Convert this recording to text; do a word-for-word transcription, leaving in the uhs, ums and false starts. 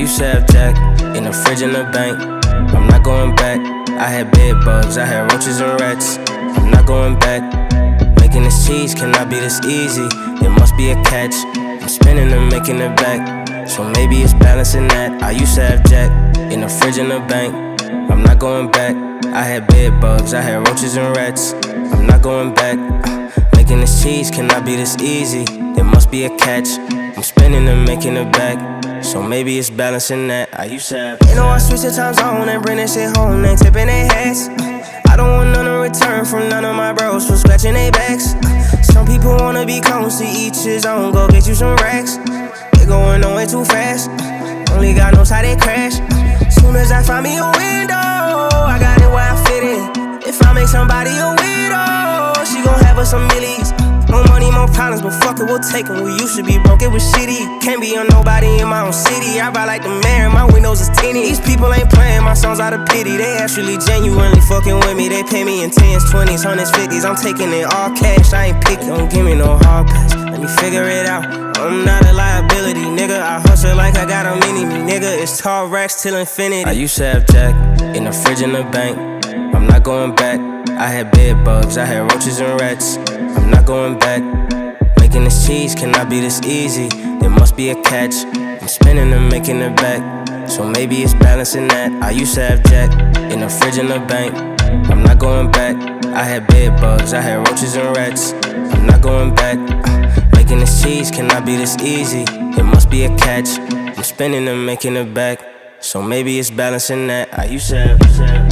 used to have Jack in the fridge in the bank. I'm not going back. I had bed bugs, I had roaches and rats. I'm not going back. Making this cheese cannot be this easy. There must be a catch. I'm spinning and making it back. So maybe it's balancing that. I used to have Jack in the fridge in the bank. I'm not going back. I had bed bugs, I had roaches and rats. I'm not going back. Making this cheese cannot be this easy. There must be a catch. I'm spinning and making it back. So maybe it's balancing that. I used to have. You know I switch the time zone and bring that shit home. They tipping their hats. I don't want none in return from none of my bros for scratching their backs. Some people wanna be clones to each his own. Go get you some racks. They going on way too fast. Only God knows how they crash. Soon as I find me a window, I got it where I fit in. If I make somebody a widow, she gon' have us some millies. More money, more problems, but fuck it, we'll take them. We used to be broke, it was shitty. Can't be on nobody in my own city. I ride like the mayor, my windows is tinted. These people ain't playing my songs out of pity. They actually genuinely fucking with me. They pay me in tens, twenties, hundreds, fifties. I'm taking it all cash, I ain't picky. Don't give me no hard pass, let me figure it out. I'm not a liability, nigga. I hustle like I got a mini-me, nigga. It's tall racks till infinity. I used to have Jack in the fridge in the bank. I'm not going back. I had bed bugs, I had roaches and rats. I'm not going back. Making this cheese cannot be this easy. There must be a catch. I'm spinning and making it back. So maybe it's balancing that. I used to have Jack in the fridge in the bank. I'm not going back. I had bed bugs, I had roaches and rats. I'm not going back. Making this cheese cannot be this easy. There must be a catch. I'm spinning and making it back. So maybe it's balancing that. I used to have